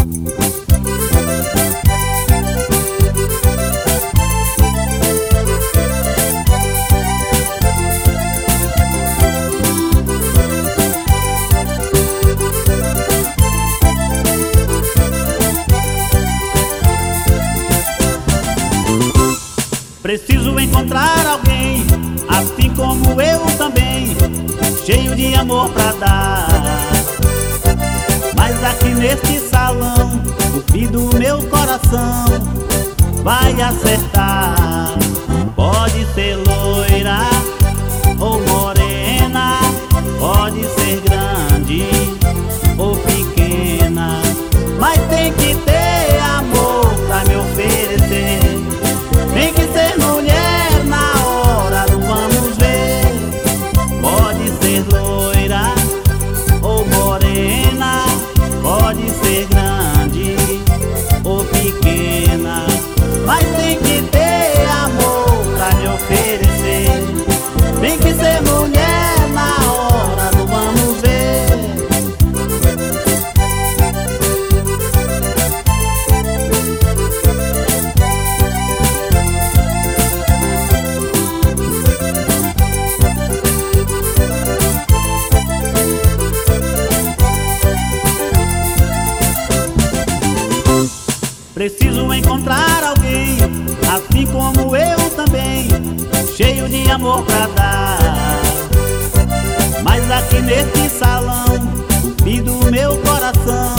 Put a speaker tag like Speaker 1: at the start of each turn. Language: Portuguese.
Speaker 1: Preciso encontrar alguém, assim como eu também, cheio de amor pra dar. Mas aqui neste salão, o fim do meu coração vai acertar. Pode ser loira ou morena, pode ser grande ou pequena, mas tem que ter amor pra me oferecer. Tem que ser mulher na hora do vamos ver. Pode ser loira ou morena, pode ser grande ou pequena, mas tem que ter amor pra me oferecer. Tem que ser mulher na hora do vamos ver. Preciso encontrar alguém, assim como eu também, cheio de amor pra dar. Mas aqui nesse salão, o fim do meu coração